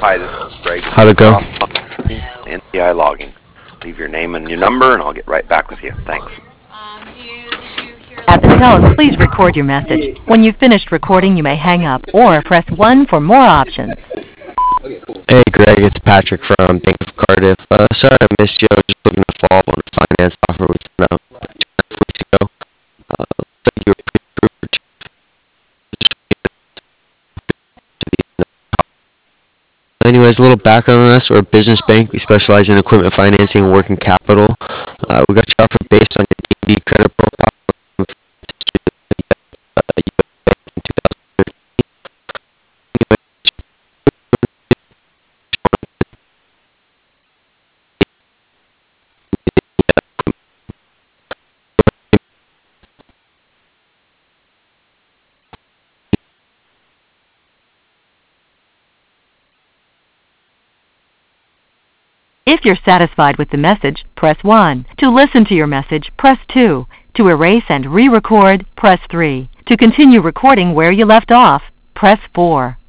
Hi, this is Greg. How'd it go? NCI logging. Leave your name and your number, and I'll get right back with you. Thanks. At the tone, please record your message. When you've finished recording, you may hang up or press 1 for more options. Hey Greg, it's Patrick from Bank of Cardiff. Sorry I missed you. I was just looking to follow up on the finance offer we sent out 2 weeks ago. Looks like you were pretty approved. Anyways, a little background on us. We're a business bank. We specialize in equipment financing and working capital. We got your offer based on your DB credit profile. If you're satisfied with the message, press 1. To listen to your message, press 2. To erase and re-record, press 3. To continue recording where you left off, press 4.